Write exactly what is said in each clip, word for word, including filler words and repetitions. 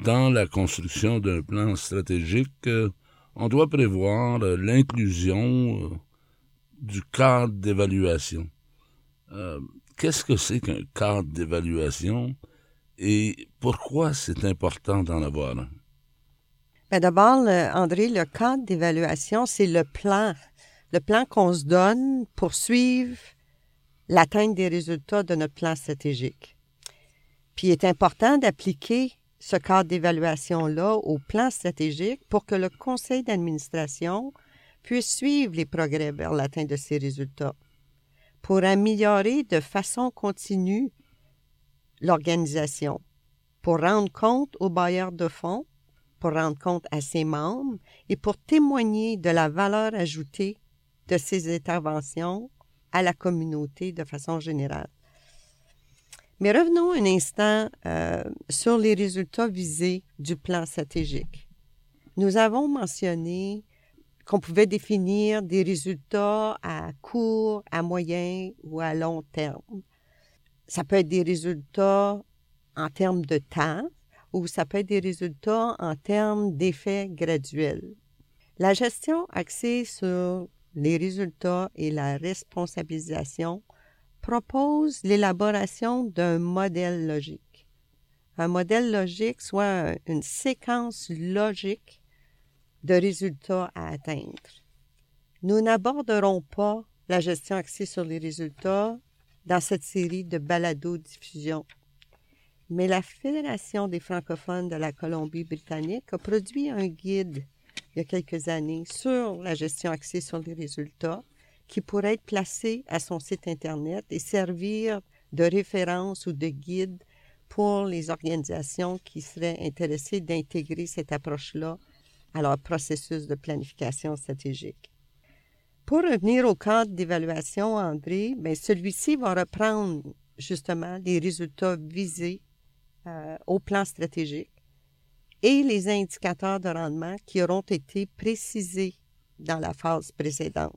dans la construction d'un plan stratégique, euh, on doit prévoir euh, l'inclusion euh, du cadre d'évaluation. Euh, qu'est-ce que c'est qu'un cadre d'évaluation et pourquoi c'est important d'en avoir un? Bien, d'abord, le- André, le cadre d'évaluation, c'est le plan, le plan qu'on se donne pour suivre l'atteinte des résultats de notre plan stratégique. Puis il est important d'appliquer ce cadre d'évaluation-là au plan stratégique pour que le conseil d'administration puisse suivre les progrès vers l'atteinte de ces résultats, pour améliorer de façon continue l'organisation, pour rendre compte aux bailleurs de fonds, pour rendre compte à ses membres et pour témoigner de la valeur ajoutée de ces interventions à la communauté de façon générale. Mais revenons un instant euh, sur les résultats visés du plan stratégique. Nous avons mentionné qu'on pouvait définir des résultats à court, à moyen ou à long terme. Ça peut être des résultats en termes de temps ou ça peut être des résultats en termes d'effets graduels. La gestion axée sur les résultats et la responsabilisation propose l'élaboration d'un modèle logique. Un modèle logique, soit une séquence logique de résultats à atteindre. Nous n'aborderons pas la gestion axée sur les résultats dans cette série de balados-diffusion, mais la Fédération des francophones de la Colombie-Britannique a produit un guide il y a quelques années sur la gestion axée sur les résultats qui pourrait être placé à son site Internet et servir de référence ou de guide pour les organisations qui seraient intéressées d'intégrer cette approche-là à leur processus de planification stratégique. Pour revenir au cadre d'évaluation, André, bien, celui-ci va reprendre justement les résultats visés euh, au plan stratégique et les indicateurs de rendement qui auront été précisés dans la phase précédente.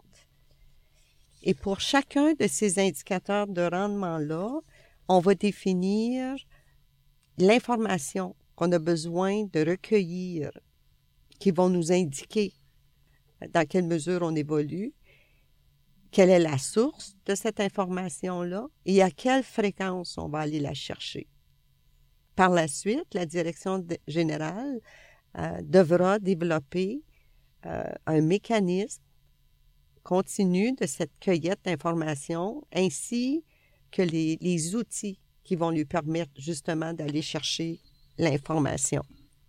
Et pour chacun de ces indicateurs de rendement-là, on va définir l'information qu'on a besoin de recueillir, qui vont nous indiquer dans quelle mesure on évolue, quelle est la source de cette information-là et à quelle fréquence on va aller la chercher. Par la suite, la direction générale euh, devra développer euh, un mécanisme continu de cette cueillette d'informations ainsi que les, les outils qui vont lui permettre justement d'aller chercher l'information.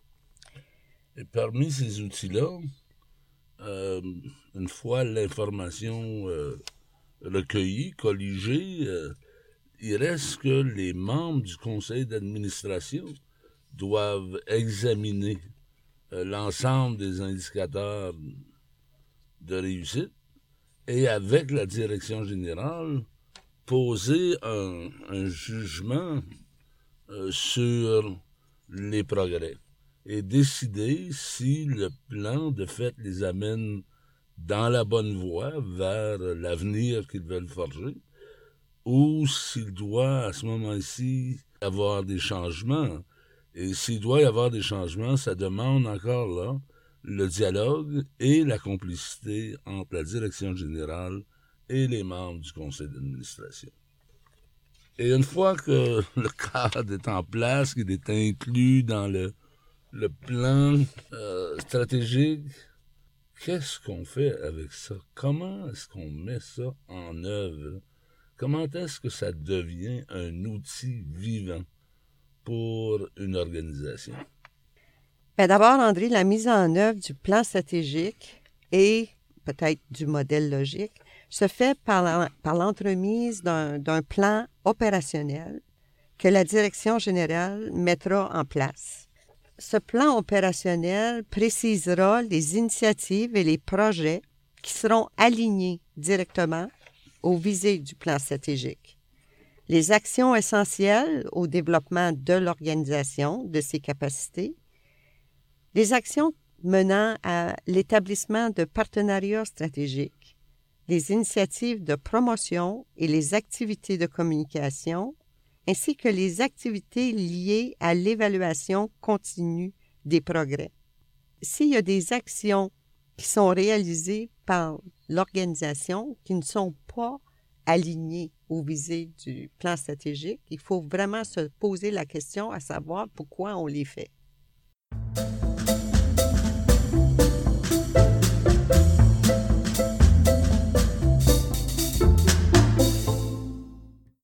Et parmi ces outils-là, euh, une fois l'information euh, recueillie, colligée, euh, il reste que les membres du conseil d'administration doivent examiner euh, l'ensemble des indicateurs de réussite et avec la direction générale, poser un, un jugement euh, sur les progrès et décider si le plan, de fait, les amène dans la bonne voie vers l'avenir qu'ils veulent forger ou s'il doit, à ce moment-ci, avoir des changements. Et s'il doit y avoir des changements, ça demande encore là le dialogue et la complicité entre la direction générale et les membres du conseil d'administration. Et une fois que le cadre est en place, qu'il est inclus dans le, le plan euh, stratégique, qu'est-ce qu'on fait avec ça? Comment est-ce qu'on met ça en œuvre? Comment est-ce que ça devient un outil vivant pour une organisation? Bien, d'abord, André, la mise en œuvre du plan stratégique et peut-être du modèle logique se fait par, la, par l'entremise d'un, d'un plan opérationnel que la direction générale mettra en place. Ce plan opérationnel précisera les initiatives et les projets qui seront alignés directement aux visées du plan stratégique. Les actions essentielles au développement de l'organisation, de ses capacités, les actions menant à l'établissement de partenariats stratégiques, les initiatives de promotion et les activités de communication ainsi que les activités liées à l'évaluation continue des progrès. S'il y a des actions qui sont réalisées par l'organisation qui ne sont pas alignées aux visées du plan stratégique, il faut vraiment se poser la question à savoir pourquoi on les fait.